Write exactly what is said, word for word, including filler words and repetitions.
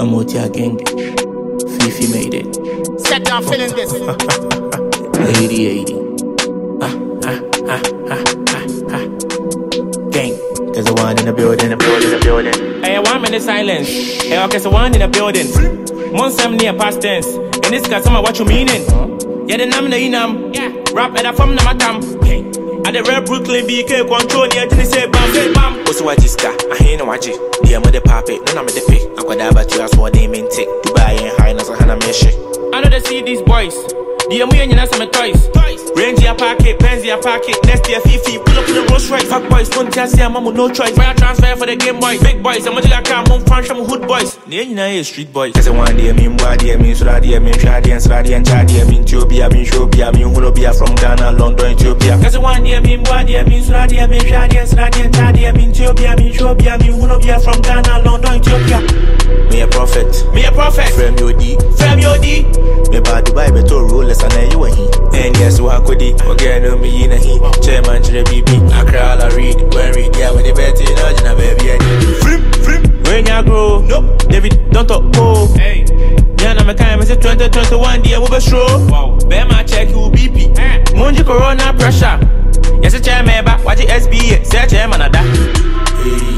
Kamotia gang. Fifi made it. Set down feeling this. eighty eighty. Ah, ah, ah, ah, ah, ah. Gang. There's a one in the building, a building, a building. Hey, one minute silence. Hey, okay, so one in the building. Monsam near past tense. In this case, I'm what you meaning. Yeah, the name, the inam. Yeah. Rap at a from Namatam. At the Red Brooklyn B K control, yeah, to say bam, say bam. What's what is that? I ain't no watch it. The mother papi, no, I'm the pay. I'm gonna have you as what they mean take. Dubai and high, as a Hannah Meshi. I know they see these boys. The M and you know some toys. Range your pocket, pens your pocket, next year Fifi, pull up in the Rolls Royce. Fuck boys, don't just say I'm no choice. Fire transfer for the Game Boys. Big boys, I'm a like I'm on front from hood boys. Then you know street boys. Cause I want the mean body, I mean Suradi, I mean Shadi and Sradi and Chadi, I mean Ethiopia, I mean Shopia, I mean Hulobia from Ghana, London, Ethiopia. Cause I want the mean body, I mean Suradi, I mean Shadi and Sradi and Chadi, I mean Ethiopia, I mean Shopia, I mean Hulobia from Ghana, London, Ethiopia. Me a prophet, me a prophet. Frame your D, frame your D. Me bad Dubai, beto rollers and you and he. And yes, what could he? Again, no me in a he. Chairman to the B B. I cry all I read. When read, yeah, when they bet in Arjuna, baby. Flip, flip. When you grow, nope. David, don't talk, oh. Hey. Yeah, I'm a kind of twenty twenty-one, dear, we'll be sure. Wow. Bear my check, you B P. Munji Corona pressure. Yes, a chairman, but watch the S B A. Say a chairman, that.